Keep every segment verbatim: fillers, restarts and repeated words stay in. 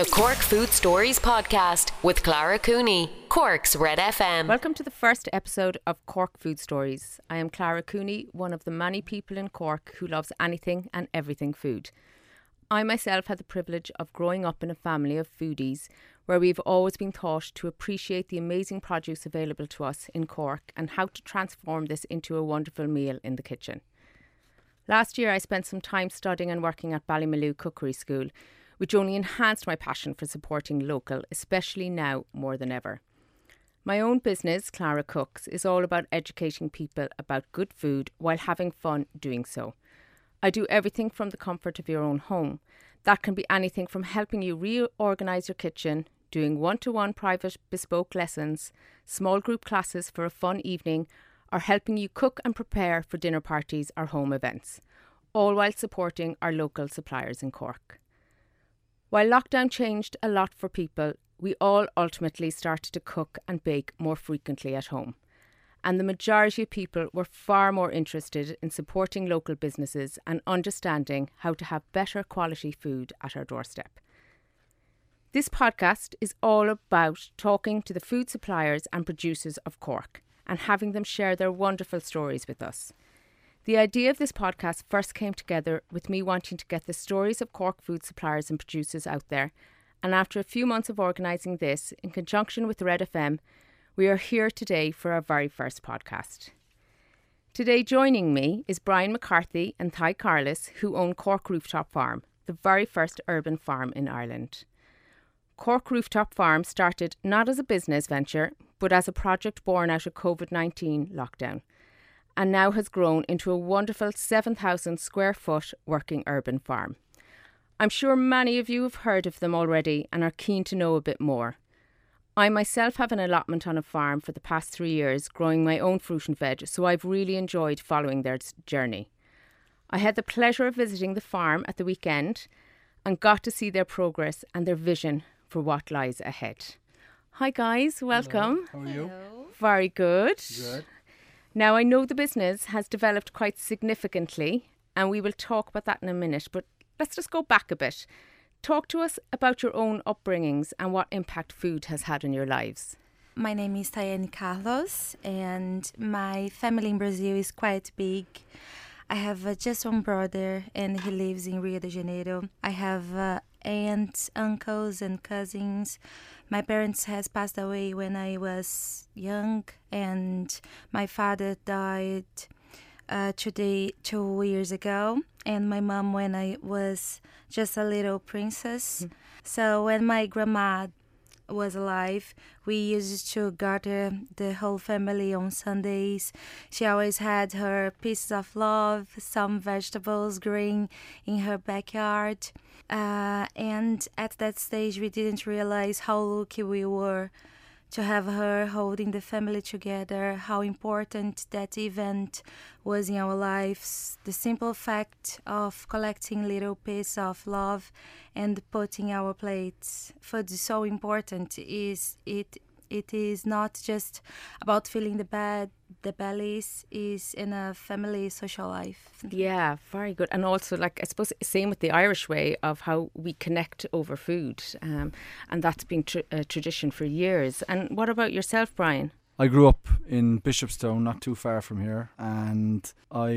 The Cork Food Stories podcast with Clara Cooney, Cork's Red F M. Welcome to the first episode of Cork Food Stories. I am Clara Cooney, one of the many people in Cork who loves anything and everything food. I myself had the privilege of growing up in a family of foodies where we've always been taught to appreciate the amazing produce available to us in Cork and how to transform this into a wonderful meal in the kitchen. Last year I spent some time studying and working at Ballymaloe Cookery School, which only enhanced my passion for supporting local, especially now more than ever. My own business, Clara Cooks, is all about educating people about good food while having fun doing so. I do everything from the comfort of your own home. That can be anything from helping you reorganise your kitchen, doing one-to-one private bespoke lessons, small group classes for a fun evening, or helping you cook and prepare for dinner parties or home events, all while supporting our local suppliers in Cork. While lockdown changed a lot for people, we all ultimately started to cook and bake more frequently at home. And the majority of people were far more interested in supporting local businesses and understanding how to have better quality food at our doorstep. This podcast is all about talking to the food suppliers and producers of Cork and having them share their wonderful stories with us. The idea of this podcast first came together with me wanting to get the stories of Cork food suppliers and producers out there, and after a few months of organising this, in conjunction with Red F M, we are here today for our very first podcast. Today joining me is Brian McCarthy and Ty Carlis, who own Cork Rooftop Farm, the very first urban farm in Ireland. Cork Rooftop Farm started not as a business venture, but as a project born out of COVID nineteen lockdown, and now has grown into a wonderful seven thousand square foot working urban farm. I'm sure many of you have heard of them already and are keen to know a bit more. I myself have an allotment on a farm for the past three years, growing my own fruit and veg, so I've really enjoyed following their journey. I had the pleasure of visiting the farm at the weekend and got to see their progress and their vision for what lies ahead. Hi guys, welcome. Hello. How are you? Hello. Very good. Good. Now, I know the business has developed quite significantly, and we will talk about that in a minute, but let's just go back a bit. Talk to us about your own upbringings and what impact food has had on your lives. My name is Tayane Carlos, and my family in Brazil is quite big. I have uh, just one brother, and he lives in Rio de Janeiro. I have uh, aunts, uncles, and cousins. My parents has passed away when I was young, and my father died uh, today two years ago, and my mom when I was just a little princess. Mm. So when my grandma was alive, we used to gather the whole family on Sundays. She always had her pieces of love, some vegetables growing in her backyard. Uh, and at that stage, we didn't realize how lucky we were to have her holding the family together, how important that event was in our lives. The simple fact of collecting little pieces of love and putting our plates. Food is so important. Is it? It is not just about filling the bed, the bellies, is in a family social life. Yeah, very good. And also, like, I suppose, same with the Irish way of how we connect over food. Um, and that's been tr- a tradition for years. And what about yourself, Brian? I grew up in Bishopstown, not too far from here, and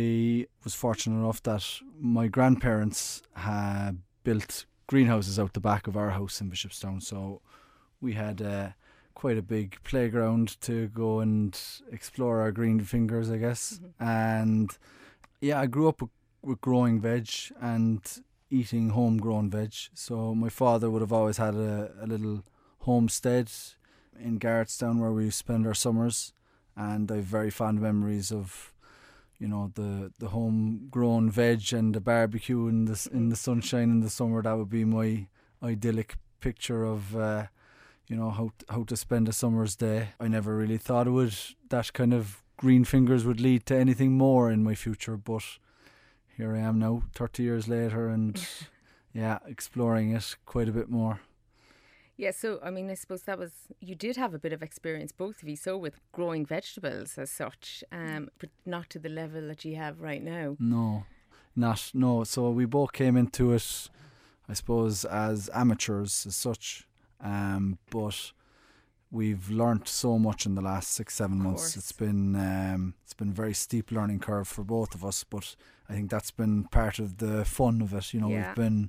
I was fortunate enough that my grandparents had built greenhouses out the back of our house in Bishopstown. So we had uh, quite a big playground to go and explore our green fingers, I guess. Mm-hmm. And yeah, I grew up with, with growing veg and eating homegrown veg. So my father would have always had a, a little homestead in Garrettstown where we spend our summers, and I have very fond memories of, you know, the, the homegrown veg and the barbecue in the, in the sunshine in the summer. That would be my idyllic picture of uh, you know, how how to spend a summer's day. I never really thought it would, that kind of green fingers would lead to anything more in my future, but here I am now, thirty years later, and yeah, exploring it quite a bit more. Yeah, so, I mean, I suppose that was, you did have a bit of experience, both of you, so with growing vegetables as such, um, but not to the level that you have right now. No, not, no. So we both came into it, I suppose, as amateurs as such. Um, but we've learnt so much in the last six, seven months. course. It's been um, it's been a very steep learning curve for both of us, but I think that's been part of the fun of it. You know, Yeah. we've been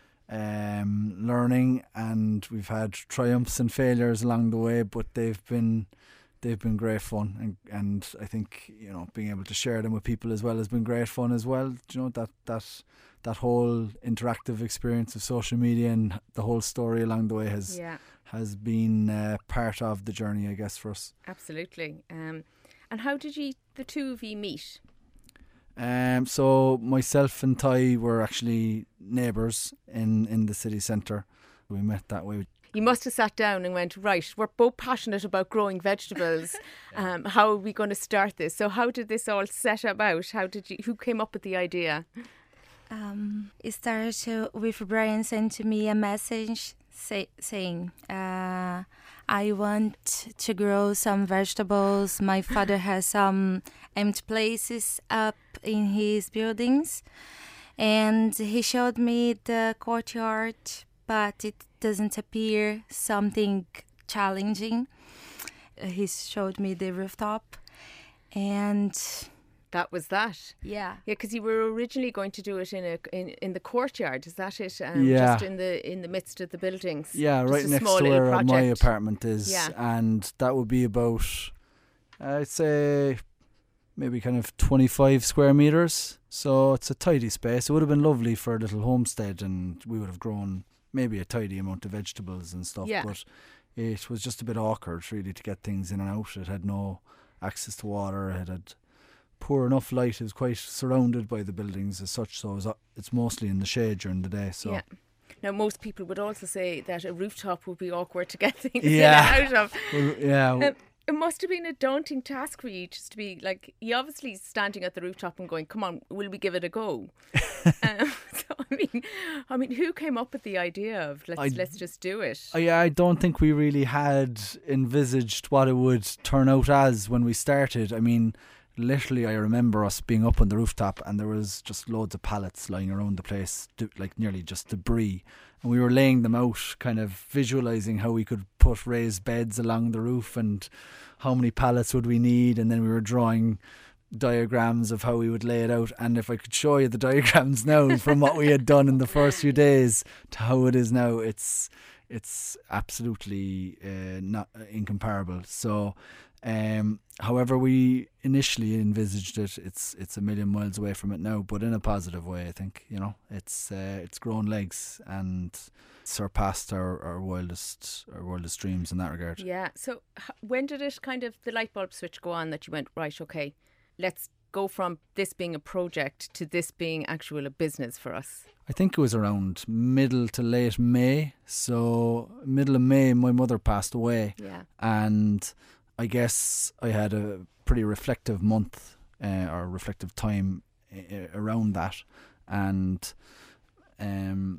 um, learning, and we've had triumphs and failures along the way, but they've been they've been great fun, and and I think, you know, being able to share them with people as well has been great fun as well. You know, that that that whole interactive experience of social media and the whole story along the way has Yeah, has been uh, part of the journey, I guess, for us. absolutely. Um, and how did you, the two of you, meet? Um, so myself and Ty were actually neighbours in, in the city centre. We met that way. You must have sat down and went, right, we're both passionate about growing vegetables. Um, how are we going to start this? So how did this all set about? How did you? Who came up with the idea? Um, it started to, with Brian sent to me a message say, saying, uh, I want to grow some vegetables. My father has some empty places up in his buildings. And he showed me the courtyard, but it doesn't appear something challenging. Uh, he showed me the rooftop. And That was that. yeah. Yeah, because you were originally going to do it in a in, in the courtyard. Is that it? Um, Yeah. Just in the in the midst of the buildings. Yeah, Just right a next small to little where my project. apartment is. Yeah. And that would be about, I'd say, maybe kind of twenty-five square metres. So it's a tidy space. It would have been lovely for a little homestead, and we would have grown maybe a tidy amount of vegetables and stuff. Yeah. But it was just a bit awkward, really, to get things in and out. It had no access to water. It had poor enough light. It was quite surrounded by the buildings as such. So it was, it's mostly in the shade during the day. So Yeah. Now, most people would also say that a rooftop would be awkward to get things Yeah. in and out of. well, yeah. Um, it must have been a daunting task for you just to be like, you obviously standing at the rooftop and going, come on, will we give it a go? um, so, I mean, I mean, who came up with the idea of let's I- let's just do it? I, I don't think we really had envisaged what it would turn out as when we started. I mean, literally, I remember us being up on the rooftop and there was just loads of pallets lying around the place, d- like nearly just debris. And we were laying them out, kind of visualising how we could put raised beds along the roof and how many pallets would we need. And then we were drawing diagrams of how we would lay it out. And if I could show you the diagrams now from what we had done in the first few days to how it is now, it's it's absolutely uh, not uh, incomparable. So um, however we initially envisaged it, it's it's a million miles away from it now, but in a positive way. I think, you know, it's uh, it's grown legs and surpassed our, our wildest our wildest dreams in that regard. Yeah. So h- when did it kind of, the light bulb switch go on that you went, right, okay, let's go from this being a project to this being actual a business for us? I think it was around middle to late May. So middle of May, my mother passed away, Yeah. and I guess I had a pretty reflective month uh, or reflective time uh, around that, and um,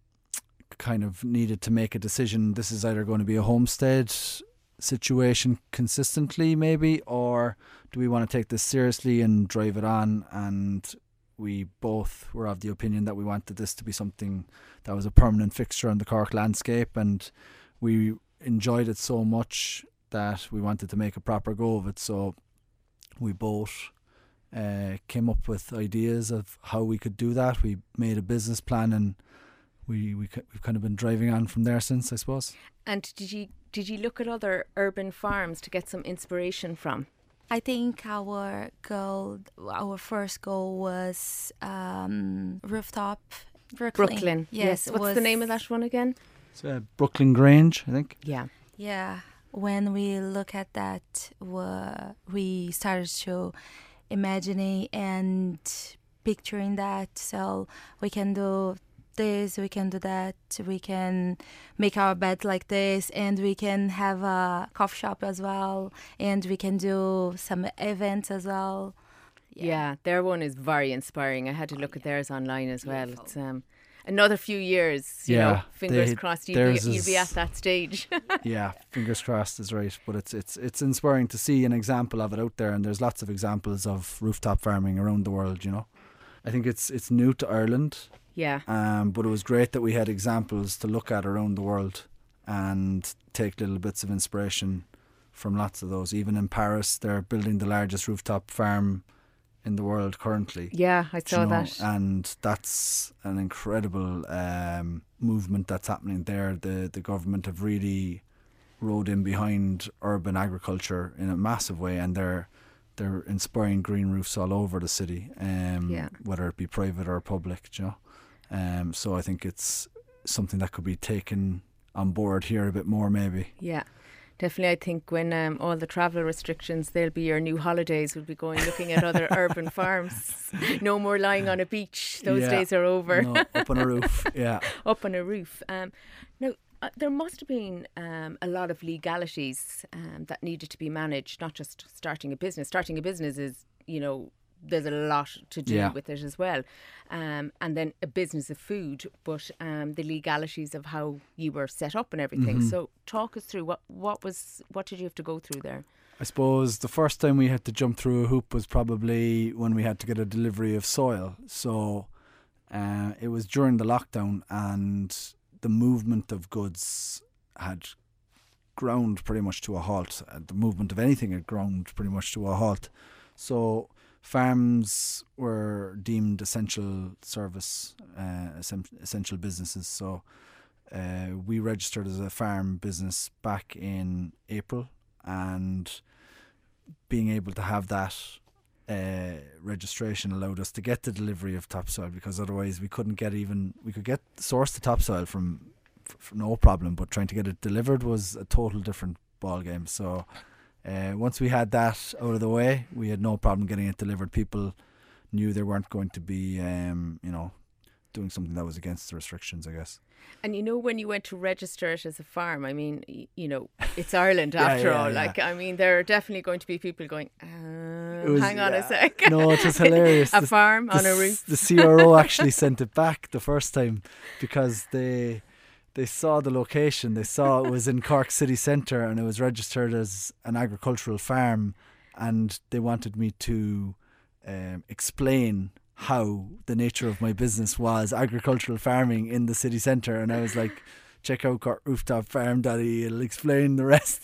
kind of needed to make a decision. This is either going to be a homestead situation consistently, maybe, or do we want to take this seriously and drive it on? And we both were of the opinion that we wanted this to be something that was a permanent fixture on the Cork landscape, and we enjoyed it so much that we wanted to make a proper go of it. So we both uh, came up with ideas of how we could do that. We made a business plan, and we, we we've kind of been driving on from there since, I suppose. And did you did you look at other urban farms to get some inspiration from? I think our goal, our first goal was um, rooftop Brooklyn. Brooklyn. Yes. What's was, the name of that one again? It's uh, Brooklyn Grange, I think. Yeah. Yeah. When we look at that, uh, we started to imagining and picturing that. So we can do this, we can do that, we can make our bed like this, and we can have a coffee shop as well, and we can do some events as well. Yeah, their one is very inspiring. I had to look at theirs online as well. Beautiful. It's um, another few years, you Yeah, know, fingers they- crossed you'll be, theirs you'll be is- at that stage. Yeah, fingers crossed is right. But it's it's it's inspiring to see an example of it out there, and there's lots of examples of rooftop farming around the world, you know. I think it's it's new to Ireland. Yeah. Um, but it was great that we had examples to look at around the world and take little bits of inspiration from lots of those. Even in Paris, they're building the largest rooftop farm in the world currently. Yeah, I saw you know, that. And that's an incredible um, movement that's happening there. The the government have really rode in behind urban agriculture in a massive way, and they're they're inspiring green roofs all over the city, um, Yeah. whether it be private or public. You know, um, so I think it's something that could be taken on board here a bit more, maybe. Yeah. Definitely, I think when um, all the travel restrictions, they'll be your new holidays. We'll be going looking at other urban farms. No more lying on a beach. Those Yeah. days are over. No, up on a roof. Yeah. Up on a roof. Um, now, uh, there must have been um, a lot of legalities um, that needed to be managed, not just starting a business. Starting a business is, you know, there's a lot to do Yeah. with it as well. Um, and then a business of food, but um, the legalities of how you were set up and everything. Mm-hmm. So talk us through what, what was what did you have to go through there? I suppose the first time we had to jump through a hoop was probably when we had to get a delivery of soil. So uh, it was during the lockdown, and the movement of goods had ground pretty much to a halt. Uh, the movement of anything had ground pretty much to a halt. So farms were deemed essential service, uh, essen- essential businesses. So uh, we registered as a farm business back in April, and being able to have that uh, registration allowed us to get the delivery of topsoil, because otherwise we couldn't get even we could get source the topsoil from, from no problem, but trying to get it delivered was a total different ball game. So uh, once we had that out of the way, we had no problem getting it delivered. People knew they weren't going to be um, you know doing something that was against the restrictions, I guess. And you know, when you went to register it as a farm, I mean, y- you know, it's Ireland Yeah, after yeah, all. yeah. Like, I mean, there are definitely going to be people going, uh, It was- hang on yeah. a sec. No, it was hilarious. A The- farm the on a s- roof. The C R O actually sent it back the first time because they they saw the location. They saw it was in Cork city centre and it was registered as an agricultural farm, and they wanted me to um, explain how the nature of my business was agricultural farming in the city centre. And I was like, check out Cork Rooftop Farm, Daddy, it'll explain the rest.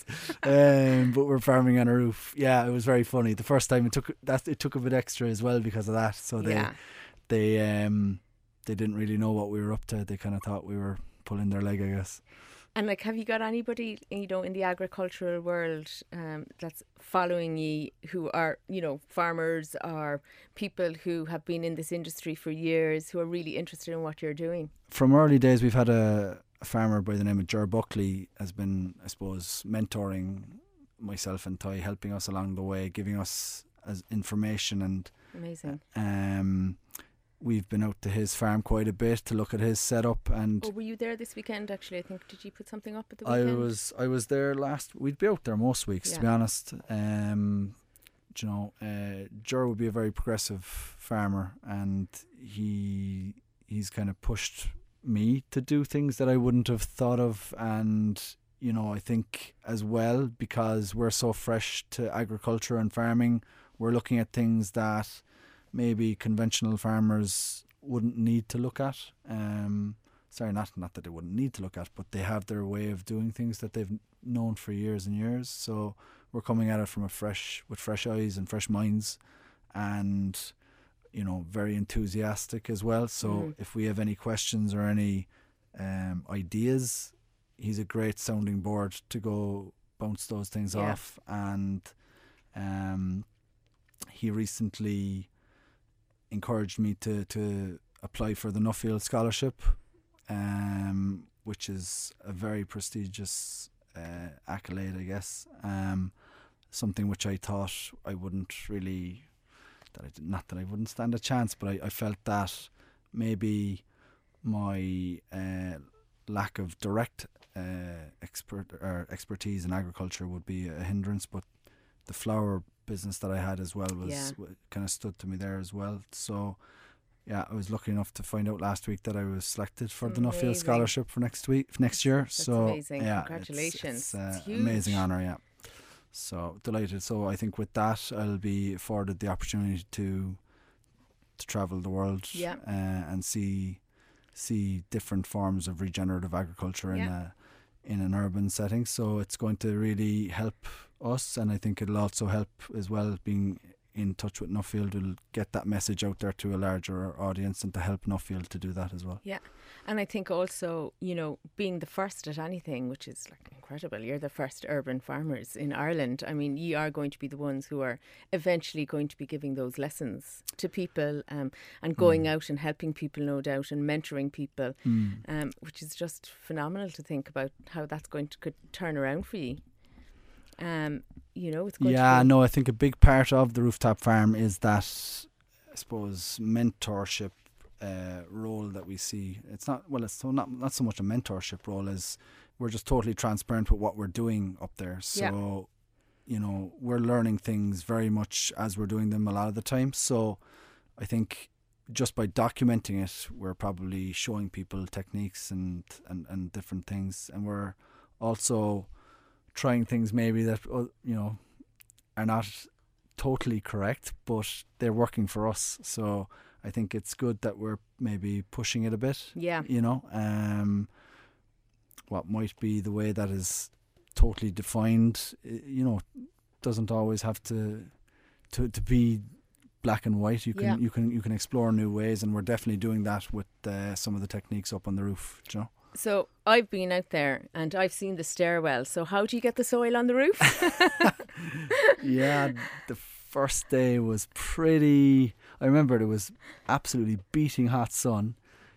Um, but we're farming on a roof. Yeah, it was very funny. The first time it took that it took a bit extra as well because of that. So they Yeah. they um they didn't really know what we were up to. They kind of thought we were pulling their leg, I guess. And like, have you got anybody, you know, in the agricultural world um, that's following you, who are, you know, farmers or people who have been in this industry for years, who are really interested in what you're doing? From early days, we've had a, a farmer by the name of Ger Buckley has been, I suppose, mentoring myself and Ty, helping us along the way, giving us as information, and Amazing. um, we've been out to his farm quite a bit to look at his setup. And Oh, were you there this weekend, actually? I think, did you put something up at the I weekend? was I was there last. We'd be out there most weeks, to be Yeah. honest. Um, do you know, uh, Ger would be a very progressive farmer, and he he's kind of pushed me to do things that I wouldn't have thought of. And you know, I think as well, because we're so fresh to agriculture and farming, we're looking at things that maybe conventional farmers wouldn't need to look at. Um, sorry, not not that they wouldn't need to look at, but they have their way of doing things that they've known for years and years. So we're coming at it from a fresh, with fresh eyes and fresh minds, and you know, very enthusiastic as well. So Mhm. if we have any questions or any um, ideas, he's a great sounding board to go bounce those things Yeah. off. And um, he recently encouraged me to, to apply for the Nuffield Scholarship, um, which is a very prestigious uh, accolade, I guess. Um, something which I thought I wouldn't really, that I did, not that I wouldn't stand a chance, but I, I felt that maybe my uh, lack of direct uh, expert or expertise in agriculture would be a hindrance, but the flower business that I had as well was Yeah. w- kind of stood to me there as well. So yeah, I was lucky enough to find out last week that I was selected for the Nuffield Amazing. Scholarship for next week, next year. That's so amazing. yeah, it's- Congratulations. It's, uh, It's huge. amazing honour, yeah. So delighted. So I think with that, I'll be afforded the opportunity to to travel the world, Yeah. uh, and see see different forms of regenerative agriculture in Yeah. a in an urban setting. So it's going to really help us, and I think it'll also help as well being in touch with Nuffield will get that message out there to a larger audience and to help Nuffield to do that as well. Yeah. And I think also, you know, being the first at anything, which is like incredible. You're the first urban farmers in Ireland. I mean, you are going to be the ones who are eventually going to be giving those lessons to people um, and going Mm. out and helping people, no doubt, and mentoring people, Mm. um, which is just phenomenal to think about how that's going to could turn around for you. Um, you know, it's going Yeah, to be no, I think a big part of the rooftop farm is that, I suppose, mentorship uh, role that we see. It's not, well, it's so not, not so much a mentorship role as we're just totally transparent with what we're doing up there. So, Yeah. you know, we're learning things very much as we're doing them a lot of the time. So I think just by documenting it, we're probably showing people techniques and, and, and different things. And we're also trying things maybe that, uh, you know, are not totally correct, but they're working for us. So I think it's good that we're maybe pushing it a bit. Yeah. You know, um, what might be the way that is totally defined, y- you know, doesn't always have to to to be black and white. You can Yeah. you can you can explore new ways, and we're definitely doing that with uh, some of the techniques up on the roof. You know. So I've been out there and I've seen the stairwell. So how do you get the soil on the roof? Yeah, the first day was pretty. I remember it was absolutely beating hot sun.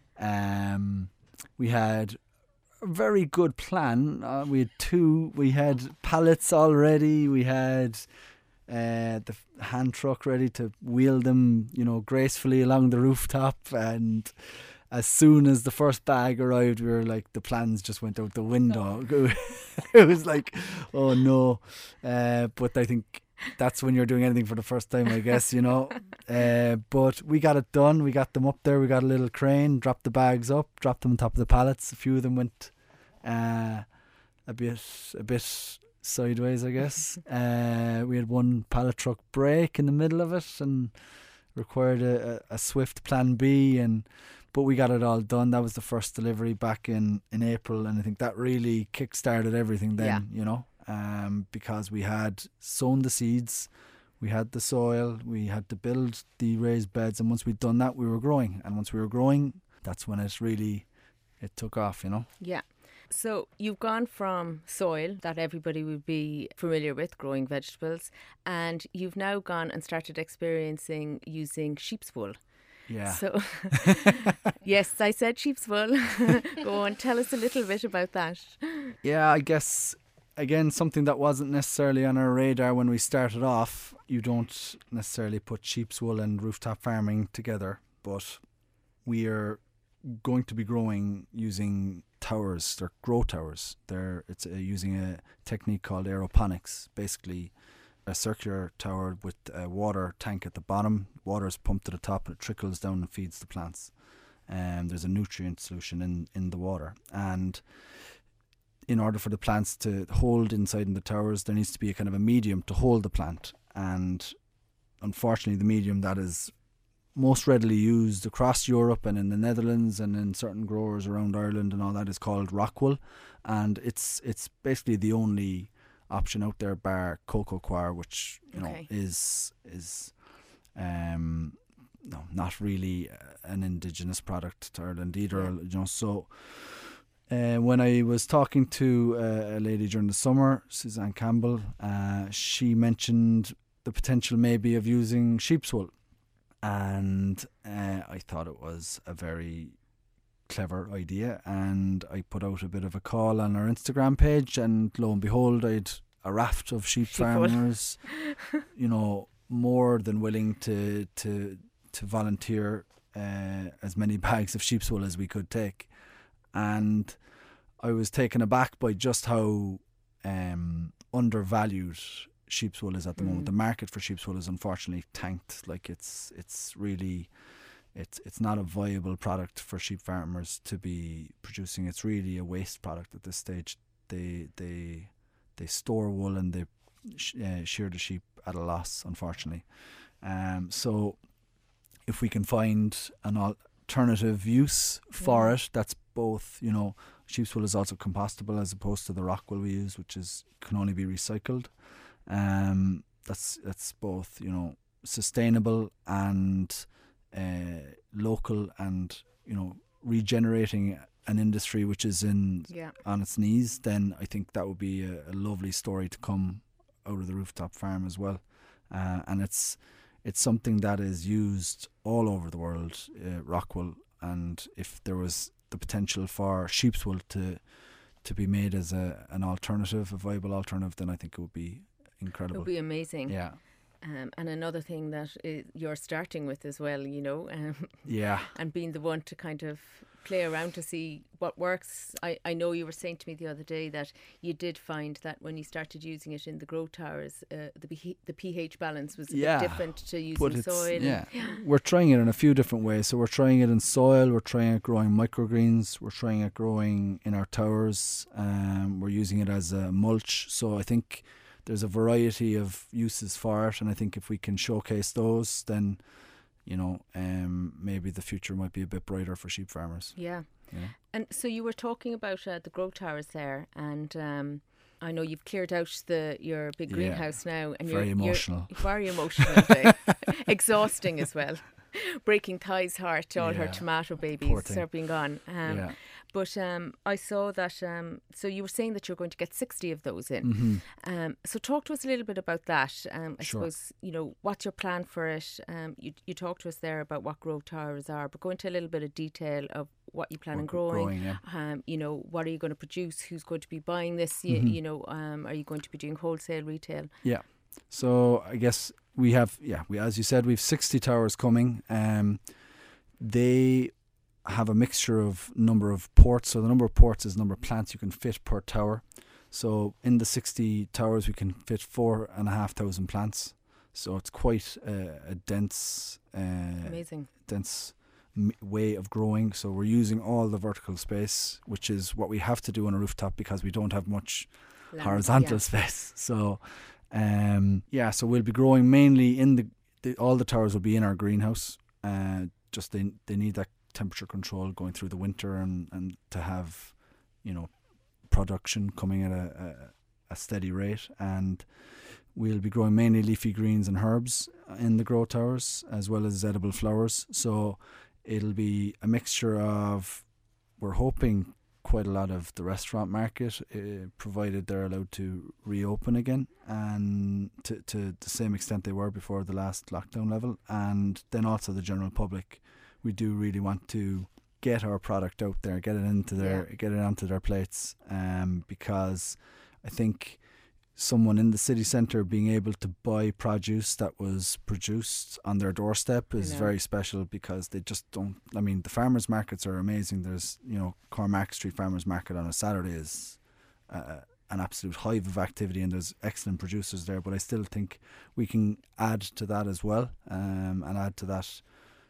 Um, we had a very good plan. Uh, we had two. We had pallets already. We had uh, the f- hand truck ready to wheel them, you know, gracefully along the rooftop. And as soon as the first bag arrived, we were like, the plans just went out the window. It was like, oh no. Uh, but I think that's when you're doing anything for the first time, I guess, you know. Uh, but we got it done. We got them up there. We got a little crane, dropped the bags up, dropped them on top of the pallets. A few of them went uh, a bit, a bit sideways, I guess. Uh, we had one pallet truck break in the middle of it and required a, a, a swift plan B, and but we got it all done. That was the first delivery back in, in April, and I think that really kick-started everything then, Yeah. you know, um, because we had sown the seeds, we had the soil, we had to build the raised beds, and once we'd done that, we were growing. And once we were growing, that's when it really, it took off, you know. Yeah. So you've gone from soil that everybody would be familiar with, growing vegetables, and you've now gone and started experiencing using sheep's wool. Yeah. So, yes, I said sheep's wool. Go on, tell us a little bit about that. Yeah, I guess, again, something that wasn't necessarily on our radar when we started off. You don't necessarily put sheep's wool and rooftop farming together, but we are going to be growing using towers. They're grow towers. They're it's uh, using a technique called aeroponics, basically a circular tower with a water tank at the bottom. Water is pumped to the top and it trickles down and feeds the plants. And um, there's a nutrient solution in, in the water. And in order for the plants to hold inside in the towers, there needs to be a kind of a medium to hold the plant. And unfortunately, the medium that is most readily used across Europe and in the Netherlands and in certain growers around Ireland and all that is called rock wool. And it's it's basically the only option out there bar cocoa coir, which you Okay. know is is um no not really an indigenous product to Ireland either. Yeah. You know, so uh, when I was talking to uh, a lady during the summer, Suzanne Campbell, uh, she mentioned the potential maybe of using sheep's wool, and uh, I thought it was a very clever idea, and I put out a bit of a call on our Instagram page, and lo and behold, I'd a raft of sheep, Sheep wool. farmers, you know, more than willing to to to volunteer uh, as many bags of sheep's wool as we could take. And I was taken aback by just how um, undervalued sheep's wool is at the Mm. moment. The market for sheep's wool is unfortunately tanked. Like it's it's really it's it's not a viable product for sheep farmers to be producing. It's really a waste product at this stage. They they they store wool and they sh- uh, shear the sheep at a loss, unfortunately. Um, so if we can find an alternative use for Yeah. it. That's both, you know, sheep's wool is also compostable as opposed to the rock wool we use, which is can only be recycled. Um, that's that's both, you know, sustainable and uh, local, and you know, regenerating an industry which is in Yeah. on its knees. Then I think that would be a, a lovely story to come out of the rooftop farm as well. Uh, and it's it's something that is used all over the world, uh, rock wool. And if there was the potential for sheep's wool to to be made as a an alternative, a viable alternative, then I think it would be It incredible. would be amazing. Yeah, Um, and another thing that i you're starting with as well, you know, um, yeah, and being the one to kind of play around to see what works. I, I know you were saying to me the other day that you did find that when you started using it in the grow towers, uh, the pH, the pH balance was a Yeah, bit different to but using it's soil. yeah. We're trying it in a few different ways. So we're trying it in soil. We're trying it growing microgreens. We're trying it growing in our towers. Um, we're using it as a mulch. So I think there's a variety of uses for it, and I think if we can showcase those, then you know, um, maybe the future might be a bit brighter for sheep farmers. Yeah. Yeah. And so you were talking about uh, the grow towers there, and um, I know you've cleared out the your big Yeah. greenhouse now, and Very you're emotional. You're very emotional, Dave. Exhausting as well. Breaking Ty's heart. All her Yeah. tomato Poor babies thing. are being gone. Um, Yeah. But um, I saw that. Um, so you were saying that you're going to get sixty of those in. Mm-hmm. Um, so talk to us a little bit about that. Um, I Sure. suppose, you know, what's your plan for it? Um, you you talked to us there about what grow towers are, but go into a little bit of detail of what you plan on growing. growing, yeah. Um, you know, what are you going to produce? Who's going to be buying this? You, Mm-hmm. you know, um, are you going to be doing wholesale, retail? Yeah. So I guess we have, yeah, we as you said, we have sixty towers coming. Um, they have a mixture of number of ports. So the number of ports is the number of plants you can fit per tower. So in the sixty towers, we can fit four and a half thousand plants. So it's quite a, a dense, uh, Amazing. dense m- way of growing. So we're using all the vertical space, which is what we have to do on a rooftop because we don't have much Land, horizontal yeah. space. So, um, yeah, so we'll be growing mainly in the, the all the towers will be in our greenhouse. Uh, just they they need that temperature control going through the winter, and, and to have, you know, production coming at a, a, a steady rate. And we'll be growing mainly leafy greens and herbs in the grow towers, as well as edible flowers. So it'll be a mixture of, we're hoping, quite a lot of the restaurant market, uh, provided they're allowed to reopen again, and to, to the same extent they were before the last lockdown level. And then also the general public, we do really want to get our product out there, get it into their, Yeah. get it onto their plates, um, because I think someone in the city centre being able to buy produce that was produced on their doorstep is know. very special, because they just don't, I mean, the farmers markets are amazing. There's, you know, Cormac Street Farmers Market on a Saturday is uh, an absolute hive of activity, and there's excellent producers there, but I still think we can add to that as well, um, and add to that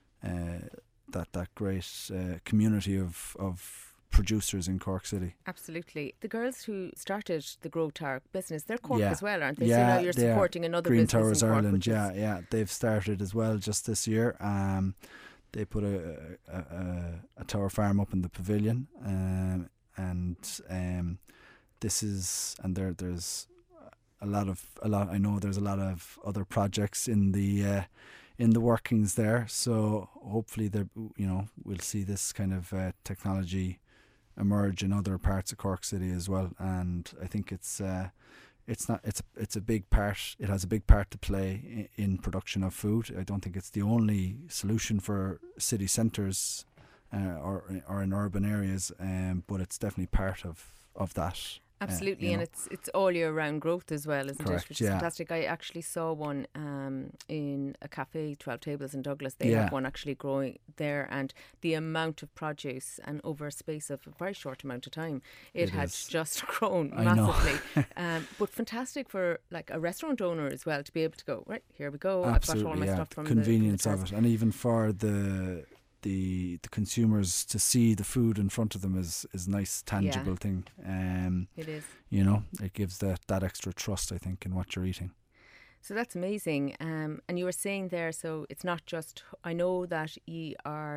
uh, that that great uh, community of, of producers in Cork City. Absolutely. The girls who started the Grow Tower business, they're Cork Yeah. as well, aren't they? Yeah, so now you're they are. supporting another Green business Towers in Cork, Ireland, which is- yeah, yeah, they've started as well just this year. Um, they put a a, a a tower farm up in the pavilion, um, and um, this is and there there's a lot of a lot. I know there's a lot of other projects in the uh, in the workings there. So hopefully, there you know we'll see this kind of uh, technology emerge in other parts of Cork City as well. And I think it's uh, it's not it's it's a big part. It has a big part to play in, in production of food. I don't think it's the only solution for city centres uh, or or in urban areas, um, but it's definitely part of of that. Absolutely, uh, you and know. it's it's all year round growth as well, isn't Correct, it? Which is yeah. fantastic. I actually saw one um, in a cafe, twelve Tables in Douglas. They Yeah. have one actually growing there, and the amount of produce, and over a space of a very short amount of time, it, It had is. just grown I know. massively. um, but fantastic for like a restaurant owner as well to be able to go, right, here we go. I've got all my yeah. stuff from convenience the, from the of test. it, and even for the the the consumers to see the food in front of them is is a nice tangible thing. Um, It is. you know, it gives that that extra trust, I think, in what you're eating. So that's amazing. Um, and you were saying there, so it's not just, I know that you are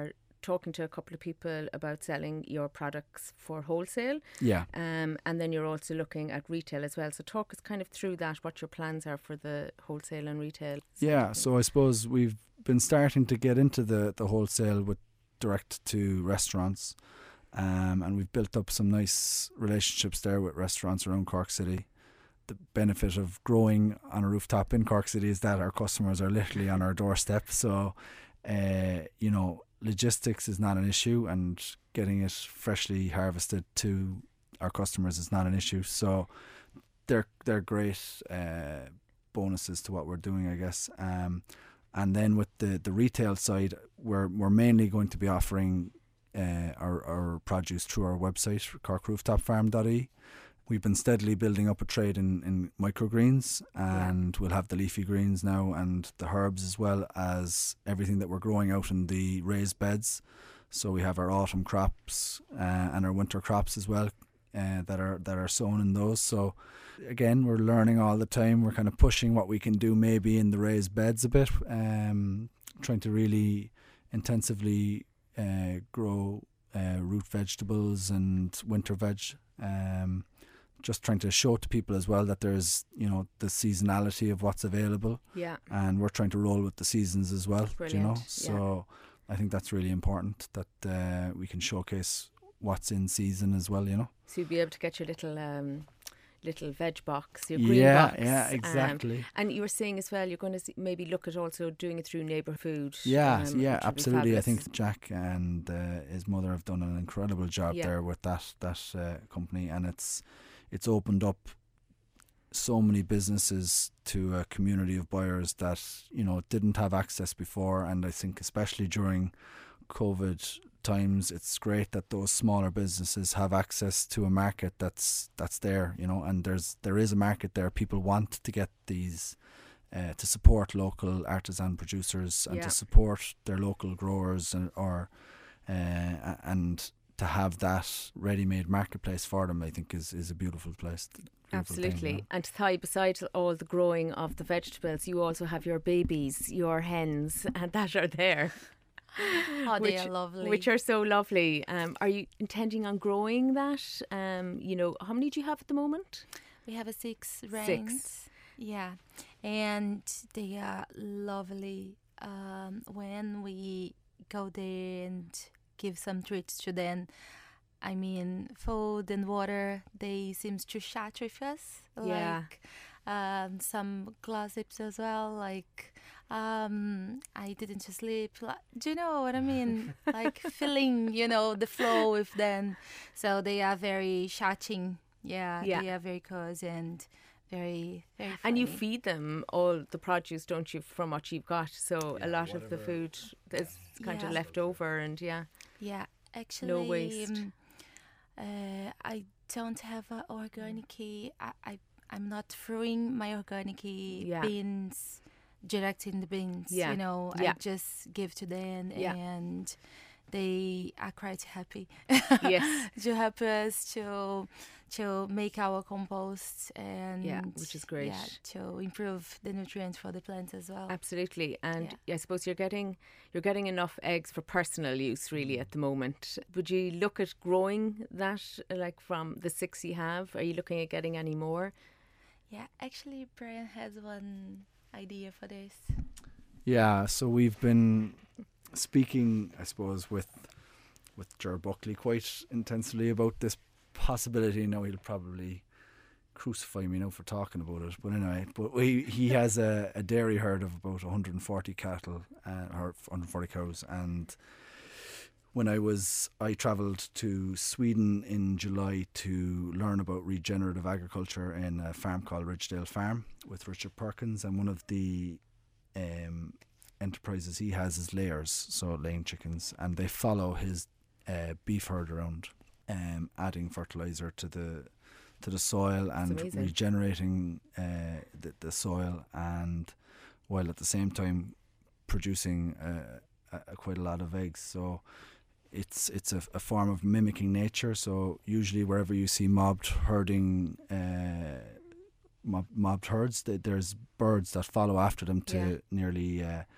talking to a couple of people about selling your products for wholesale. Yeah. Um, and then you're also looking at retail as well. So talk us kind of through that, what your plans are for the wholesale and retail. Yeah, so I suppose we've been starting to get into the, the wholesale with direct to restaurants. Um, and we've built up some nice relationships there with restaurants around Cork City. The benefit of growing on a rooftop in Cork City is that our customers are literally on our doorstep. So, uh, you know, logistics is not an issue, and getting it freshly harvested to our customers is not an issue. So they're they're great uh, bonuses to what we're doing, I guess. Um, and then with the, the retail side, we're we're mainly going to be offering uh, our our produce through our website, cork rooftop farm dot I E. We've been steadily building up a trade in, in microgreens, and yeah. we'll have the leafy greens now and the herbs, as well as everything that we're growing out in the raised beds. So we have our autumn crops uh, and our winter crops as well uh, that are that are sown in those. So again, we're learning all the time. We're kind of pushing what we can do maybe in the raised beds a bit, um, trying to really intensively uh, grow uh, root vegetables and winter veg. Um, just trying to show to people as well that there's, you know, the seasonality of what's available. Yeah. And we're trying to roll with the seasons as well. Brilliant. You know, so yeah. I think that's really important that uh, we can showcase what's in season as well, you know. So you'll be able to get your little um, little veg box, your green yeah, box. Yeah, exactly. Um, and you were saying as well, you're going to see, maybe look at also doing it through neighbour food. Yeah, um, yeah, absolutely. I think Jack and uh, his mother have done an incredible job yeah. there with that that uh, company, and it's it's opened up so many businesses to a community of buyers that, you know, didn't have access before. And I think especially during COVID times, it's great that those smaller businesses have access to a market that's that's there, you know, and there's there is a market there. People want to get these uh, to support local artisan producers and yeah. to support their local growers, and or uh, and to have that ready-made marketplace for them, I think is, is a beautiful place. Beautiful Absolutely. thing, you know? And Ty, besides all the growing of the vegetables, you also have your babies, your hens, and that are there. Oh, which, they are lovely. Which are so lovely. Um, are you intending on growing that? Um, you know, how many do you have at the moment? We have a six wrens. Six. Yeah. And they are lovely. Um, when we go there and give some treats to them, I mean, food and water, they seems to chat with us. Yeah. Like um, some gossips as well, like um, I didn't sleep. Like, do you know what I mean? Like feeling, you know, the flow with them. So they are very chatting. Yeah, yeah. they are very cozy and very, very funny. And you feed them all the produce, don't you, from what you've got? So yeah, a lot whatever. of the food is kind yeah. of left over, and yeah. Yeah, actually, no waste. Um, uh, I don't have an organic. I, I I'm not throwing my organic yeah. beans direct in the bins. Yeah. You know, yeah. I just give to them, yeah. and they are quite happy. Yes, to help us to to make our compost, and yeah, which is great. Yeah, to improve the nutrients for the plants as well. Absolutely, and yeah. I suppose you're getting you're getting enough eggs for personal use really at the moment. Would you look at growing that, like from the six you have? Are you looking at getting any more? Yeah, actually, Brian has one idea for this. Yeah, so we've been speaking, I suppose, with with Ger Buckley quite intensely about this possibility. Now he'll probably crucify me now for talking about it, but anyway, but we, he has a, a dairy herd of about one hundred forty cattle uh, or one hundred forty cows, and when I was I travelled to Sweden in July to learn about regenerative agriculture in a farm called Ridgedale Farm with Richard Perkins, and one of the um, enterprises he has is layers, so laying chickens, and they follow his uh, beef herd around, um, adding fertilizer to the to the soil and regenerating uh, the, the soil, and while at the same time producing uh, a, a quite a lot of eggs. So it's it's a, a form of mimicking nature. So usually wherever you see mobbed herding, uh, mob, mobbed herds, th- there's birds that follow after them to yeah. nearly uh,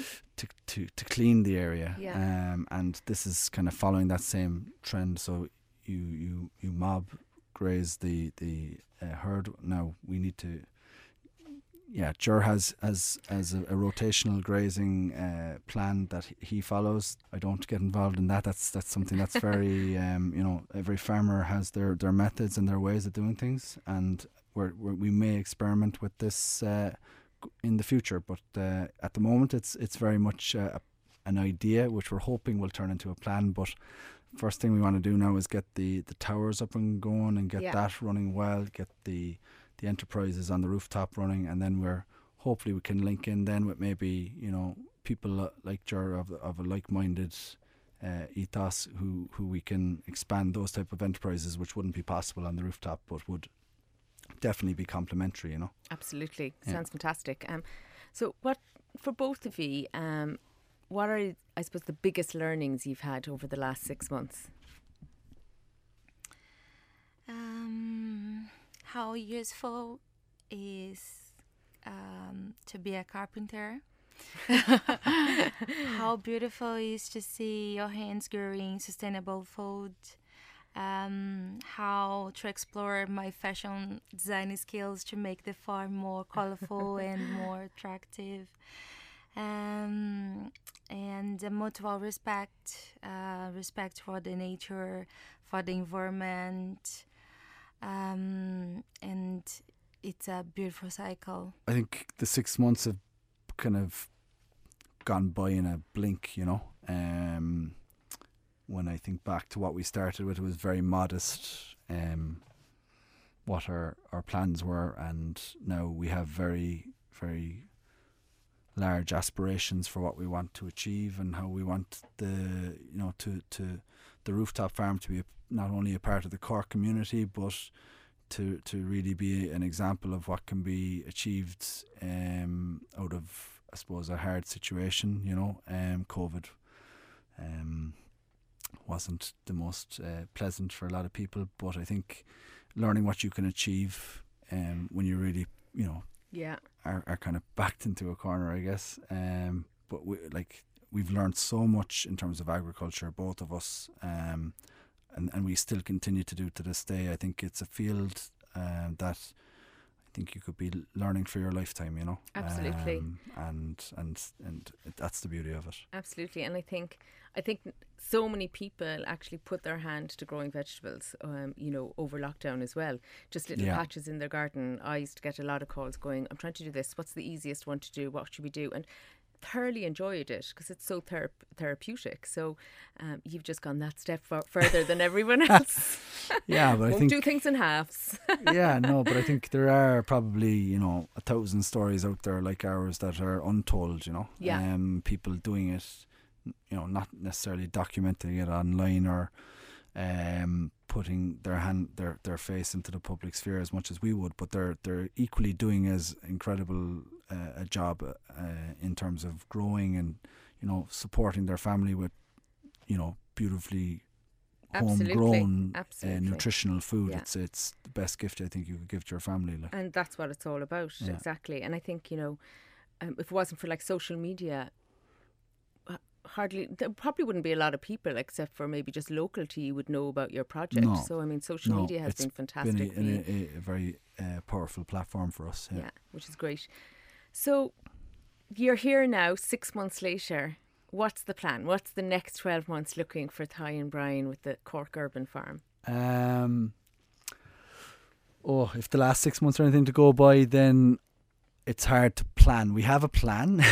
to, to, to clean the area. Yeah. Um, and this is kind of following that same trend. So you you, you mob graze the the uh, herd. Now we need to. Yeah, Ger has has has a, a rotational grazing uh, plan that he follows. I don't get involved in that. That's that's something that's very um, you know, every farmer has their, their methods and their ways of doing things, and we're, we're, we may experiment with this uh, in the future. But uh, at the moment, it's it's very much uh, an idea which we're hoping will turn into a plan. But first thing we want to do now is get the, the towers up and going and get Yeah. that running well. Get the the enterprises on the rooftop running, and then we're hopefully we can link in then with maybe, you know, people uh, like Ger of of a like-minded uh, ethos who who we can expand those type of enterprises, which wouldn't be possible on the rooftop, but would definitely be complementary, you know. Absolutely. Yeah. Sounds fantastic. Um, so what, for both of you, um, what are, I suppose, the biggest learnings you've had over the last six months? Um, how useful is um, to be a carpenter? How beautiful it is to see your hands growing sustainable food. Um, how to explore my fashion design skills to make the farm more colorful and more attractive. Um, and uh, mutual respect, uh, respect for the nature, for the environment, um, and it's a beautiful cycle. I think the six months have kind of gone by in a blink, you know. Um, when I think back to what we started with, it was very modest, um, what our, our plans were, and now we have very, very large aspirations for what we want to achieve and how we want the, you know, to, to the rooftop farm to be a, not only a part of the Cork community, but to to really be an example of what can be achieved um, out of, I suppose, a hard situation. You know, um, COVID um, wasn't the most uh, pleasant for a lot of people, but I think learning what you can achieve um, when you really, you know, Yeah. are, are kind of backed into a corner, I guess. Um, but we, like we've learned so much in terms of agriculture, both of us, um, and and we still continue to do to this day. I think it's a field um, that I think you could be learning for your lifetime. You know, Absolutely. um, and and and it, that's the beauty of it. Absolutely, and I think I think so many people actually put their hand to growing vegetables, um, you know, over lockdown as well. Just little Yeah. patches in their garden. I used to get a lot of calls going, I'm trying to do this. What's the easiest one to do? What should we do? And thoroughly enjoyed it because it's so thera- therapeutic. So um, you've just gone that step f- further than everyone else. Yeah, but I Won't think do things in halves. yeah, no, but I think there are probably, you know, a thousand stories out there like ours that are untold, you know. Yeah. Um, people doing it, you know, not necessarily documenting it online or um, putting their hand, their, their face into the public sphere as much as we would, but they're they're equally doing as incredible uh, a job uh, in terms of growing and, you know, supporting their family with, you know, beautifully Absolutely. homegrown uh, Absolutely. nutritional food. Yeah. It's it's the best gift I think you could give to your family. Like. And that's what it's all about, Yeah. exactly. And I think, you know, um, if it wasn't for like social media, h- hardly, there probably wouldn't be a lot of people except for maybe just local to you would know about your project. No. So, I mean, social No, media has it's been fantastic been for you. a, a, a very uh, powerful platform for us. Yeah. Yeah, which is great. So, you're here now, six months later. What's the plan? What's the next twelve months looking for Ty and Brian with the Cork Urban Farm? Um. Oh, if the last six months are anything to go by, then it's hard to plan. We have a plan,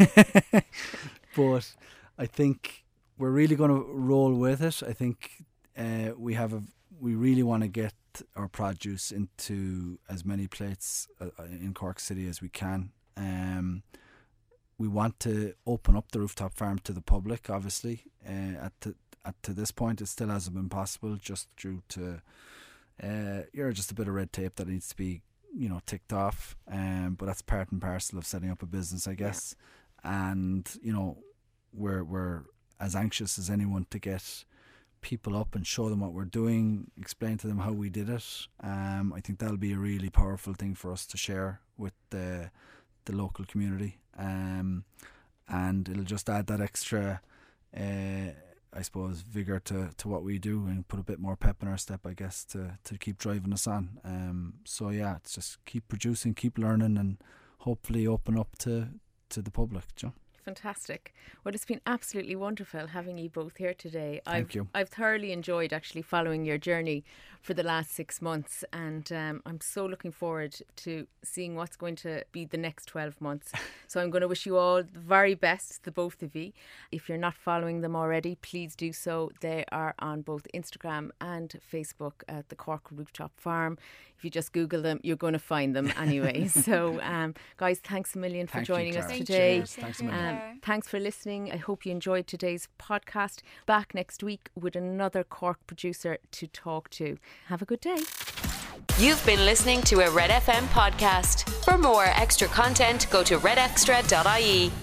but I think we're really going to roll with it. I think uh, we have a. We really want to get our produce into as many plates uh, in Cork City as we can. Um. We want to open up the rooftop farm to the public, obviously. Uh, at, to, at to this point, it still hasn't been possible just due to uh, you're just a bit of red tape that needs to be, you know, ticked off. Um, but that's part and parcel of setting up a business, I guess. Yeah. And you know, we're we're as anxious as anyone to get people up and show them what we're doing, explain to them how we did it. Um, I think that'll be a really powerful thing for us to share with the the local community. Um, and it'll just add that extra, uh, I suppose, vigour to, to what we do, and put a bit more pep in our step, I guess, to, to keep driving us on. Um, so yeah, it's just keep producing, keep learning, and hopefully open up to, to the public, you know? Fantastic. Well, it's been absolutely wonderful having you both here today. Thank I've, you. I've thoroughly enjoyed actually following your journey for the last six months, and um, I'm so looking forward to seeing what's going to be the next twelve months. So I'm going to wish you all the very best, the both of you. If you're not following them already, please do so. They are on both Instagram and Facebook at the Cork Rooftop Farm. If you just Google them, you're going to find them anyway. So um, guys, thanks a million for Thank you, joining us Clara. today. Cheers. Thanks a million. Um, thanks for listening. I hope you enjoyed today's podcast. Back next week with another Cork producer to talk to. Have a good day. You've been listening to a Red F M podcast. For more extra content, go to red extra dot I E.